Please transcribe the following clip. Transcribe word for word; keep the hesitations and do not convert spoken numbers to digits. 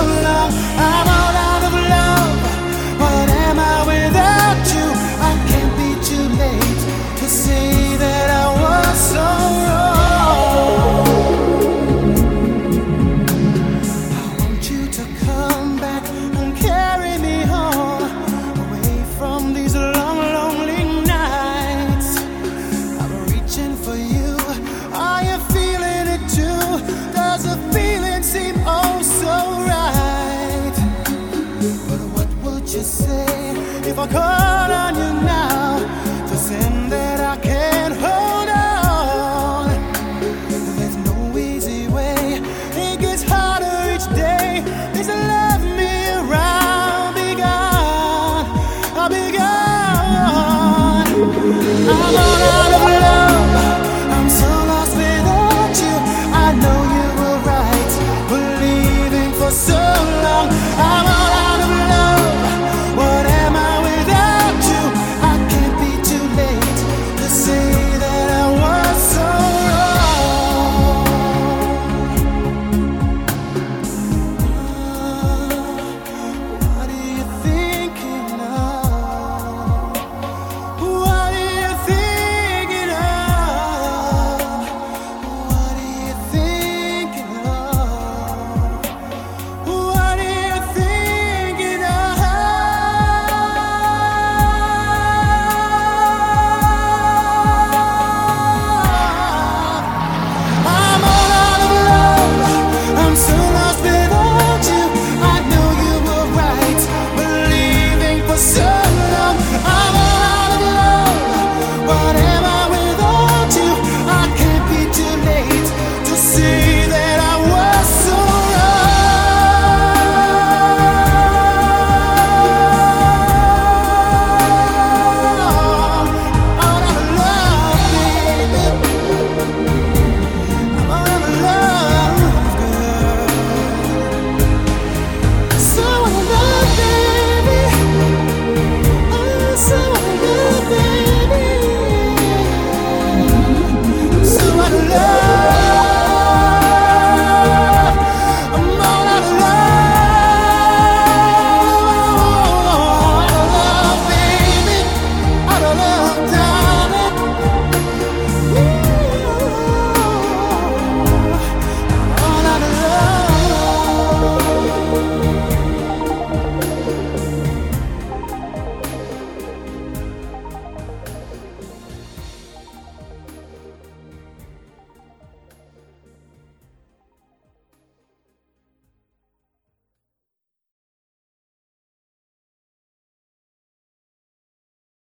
long. I'm all out of love. What am I without you? I can't be too late to say that I was so wrong. I want you to come back and carry me home, away from these long, lonely nights. I'm reaching for you. Are you feeling it too? Does the feeling seem oh so right? But what would you say if I call